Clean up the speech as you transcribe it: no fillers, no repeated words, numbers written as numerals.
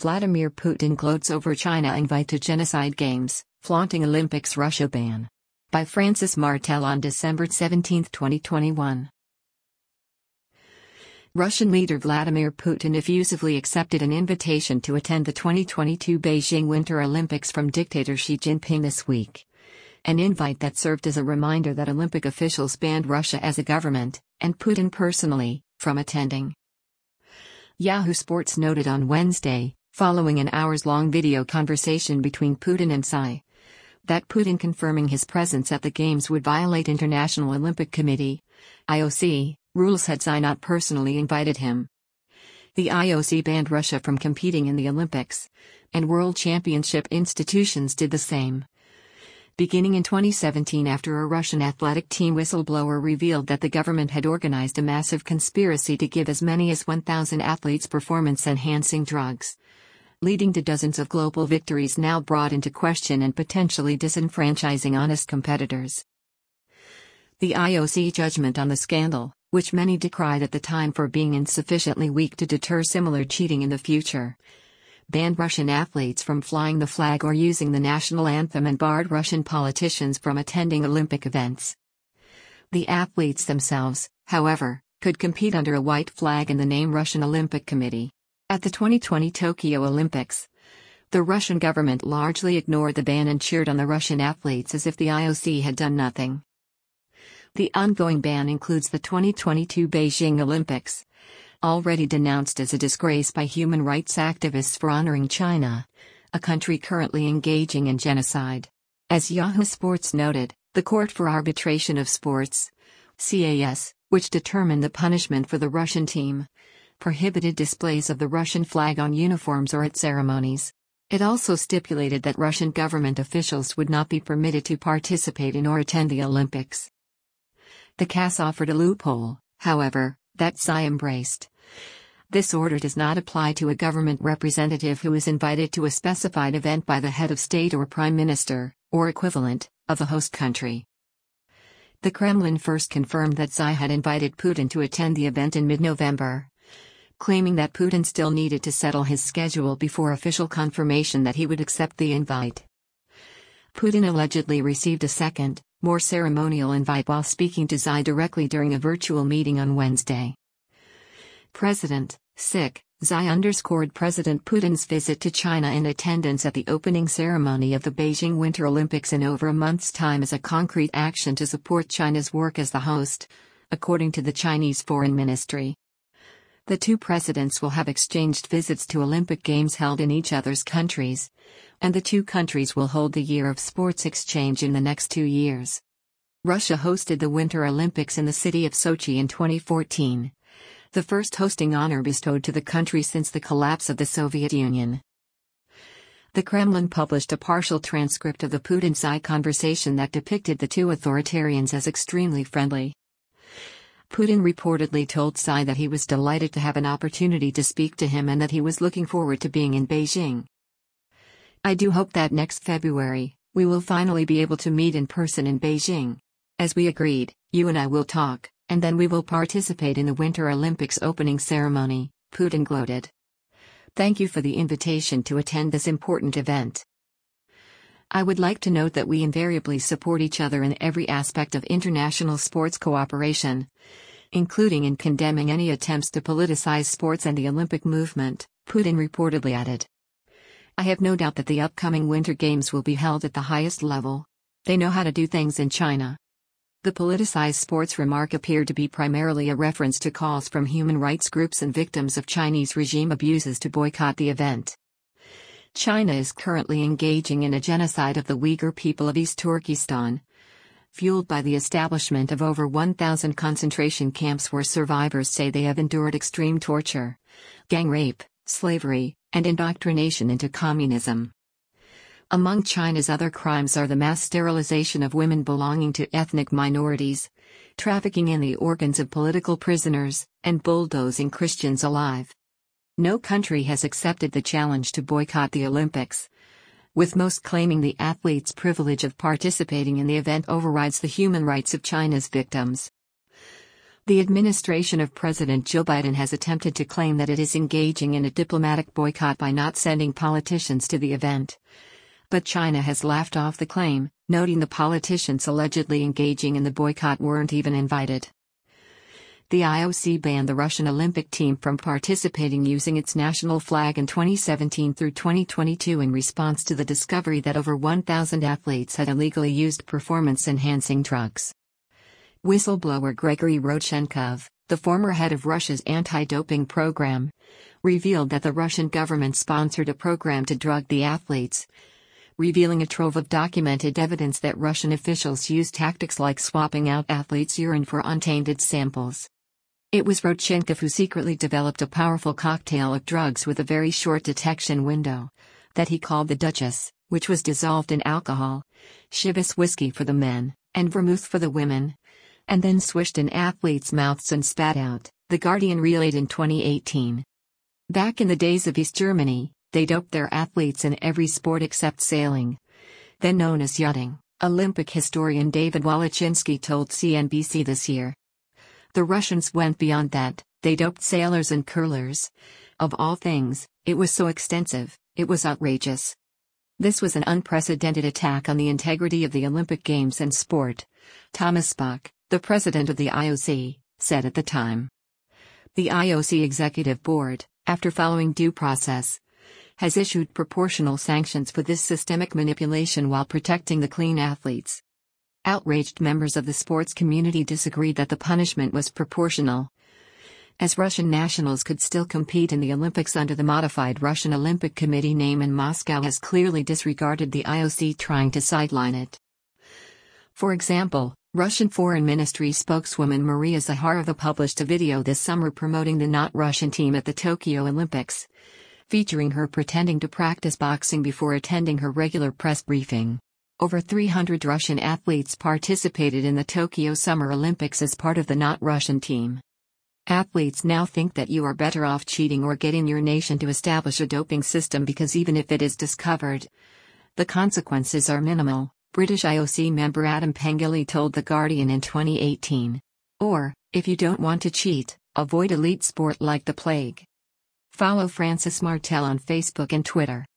Vladimir Putin gloats over China invite to genocide games, flaunting Olympics Russia ban. By Francis Martel on December 17, 2021. Russian leader Vladimir Putin effusively accepted an invitation to attend the 2022 Beijing Winter Olympics from dictator Xi Jinping this week. An invite that served as a reminder that Olympic officials banned Russia as a government, and Putin personally, from attending. Yahoo Sports noted on Wednesday, following an hours-long video conversation between Putin and Xi, that Putin confirming his presence at the Games would violate International Olympic Committee (IOC) rules had Xi not personally invited him. The IOC banned Russia from competing in the Olympics, and World Championship institutions did the same. Beginning in 2017 after a Russian athletic team whistleblower revealed that the government had organized a massive conspiracy to give as many as 1,000 athletes performance-enhancing drugs, leading to dozens of global victories now brought into question and potentially disenfranchising honest competitors. The IOC judgment on the scandal, which many decried at the time for being insufficiently weak to deter similar cheating in the future, banned Russian athletes from flying the flag or using the national anthem and barred Russian politicians from attending Olympic events. The athletes themselves, however, could compete under a white flag in the name Russian Olympic Committee. At the 2020 Tokyo Olympics, the Russian government largely ignored the ban and cheered on the Russian athletes as if the IOC had done nothing. The ongoing ban includes the 2022 Beijing Olympics, already denounced as a disgrace by human rights activists for honoring China, a country currently engaging in genocide. As Yahoo Sports noted, the Court for Arbitration of Sports, CAS, which determined the punishment for the Russian team, prohibited displays of the Russian flag on uniforms or at ceremonies. It also stipulated that Russian government officials would not be permitted to participate in or attend the Olympics. The CAS offered a loophole, however, that Xi embraced. This order does not apply to a government representative who is invited to a specified event by the head of state or prime minister, or equivalent, of the host country. The Kremlin first confirmed that Xi had invited Putin to attend the event in mid-November, claiming that Putin still needed to settle his schedule before official confirmation that he would accept the invite. Putin allegedly received a second, more ceremonial invite while speaking to Xi directly during a virtual meeting on Wednesday. President Xi underscored President Putin's visit to China and attendance at the opening ceremony of the Beijing Winter Olympics in over a month's time as a concrete action to support China's work as the host, according to the Chinese Foreign Ministry. The two presidents will have exchanged visits to Olympic Games held in each other's countries, and the two countries will hold the Year of Sports Exchange in the next 2 years. Russia hosted the Winter Olympics in the city of Sochi in 2014, the first hosting honor bestowed to the country since the collapse of the Soviet Union. The Kremlin published a partial transcript of the Putin-Xi conversation that depicted the two authoritarians as extremely friendly. Putin reportedly told Xi that he was delighted to have an opportunity to speak to him and that he was looking forward to being in Beijing. "I do hope that next February, we will finally be able to meet in person in Beijing. As we agreed, you and I will talk, and then we will participate in the Winter Olympics opening ceremony," Putin gloated. "Thank you for the invitation to attend this important event. I would like to note that we invariably support each other in every aspect of international sports cooperation, including in condemning any attempts to politicize sports and the Olympic movement," Putin reportedly added. "I have no doubt that the upcoming Winter Games will be held at the highest level. They know how to do things in China." The politicized sports remark appeared to be primarily a reference to calls from human rights groups and victims of Chinese regime abuses to boycott the event. China is currently engaging in a genocide of the Uyghur people of East Turkestan, fueled by the establishment of over 1,000 concentration camps where survivors say they have endured extreme torture, gang rape, slavery, and indoctrination into communism. Among China's other crimes are the mass sterilization of women belonging to ethnic minorities, trafficking in the organs of political prisoners, and bulldozing Christians alive. No country has accepted the challenge to boycott the Olympics, with most claiming the athletes' privilege of participating in the event overrides the human rights of China's victims. The administration of President Joe Biden has attempted to claim that it is engaging in a diplomatic boycott by not sending politicians to the event. But China has laughed off the claim, noting the politicians allegedly engaging in the boycott weren't even invited. The IOC banned the Russian Olympic team from participating using its national flag in 2017 through 2022 in response to the discovery that over 1,000 athletes had illegally used performance-enhancing drugs. Whistleblower Gregory Rodchenkov, the former head of Russia's anti-doping program, revealed that the Russian government sponsored a program to drug the athletes, revealing a trove of documented evidence that Russian officials used tactics like swapping out athletes' urine for untainted samples. It was Rodchenkov who secretly developed a powerful cocktail of drugs with a very short detection window, that he called the Duchess, which was dissolved in alcohol, Chivas whiskey for the men, and vermouth for the women, and then swished in athletes' mouths and spat out, The Guardian relayed in 2018. Back in the days of East Germany, they doped their athletes in every sport except sailing, then known as yachting, Olympic historian David Walachinsky told CNBC this year. The Russians went beyond that, they doped sailors and curlers. Of all things, it was so extensive, it was outrageous. This was an unprecedented attack on the integrity of the Olympic Games and sport, Thomas Bach, the president of the IOC, said at the time. The IOC Executive Board, after following due process, has issued proportional sanctions for this systemic manipulation while protecting the clean athletes. Outraged members of the sports community disagreed that the punishment was proportional, as Russian nationals could still compete in the Olympics under the modified Russian Olympic Committee name, and Moscow has clearly disregarded the IOC trying to sideline it. For example, Russian Foreign Ministry spokeswoman Maria Zakharova published a video this summer promoting the not Russian team at the Tokyo Olympics, featuring her pretending to practice boxing before attending her regular press briefing. Over 300 Russian athletes participated in the Tokyo Summer Olympics as part of the not Russian team. Athletes now think that you are better off cheating or getting your nation to establish a doping system because even if it is discovered, the consequences are minimal, British IOC member Adam Pengilly told The Guardian in 2018. Or, if you don't want to cheat, avoid elite sport like the plague. Follow Francis Martel on Facebook and Twitter.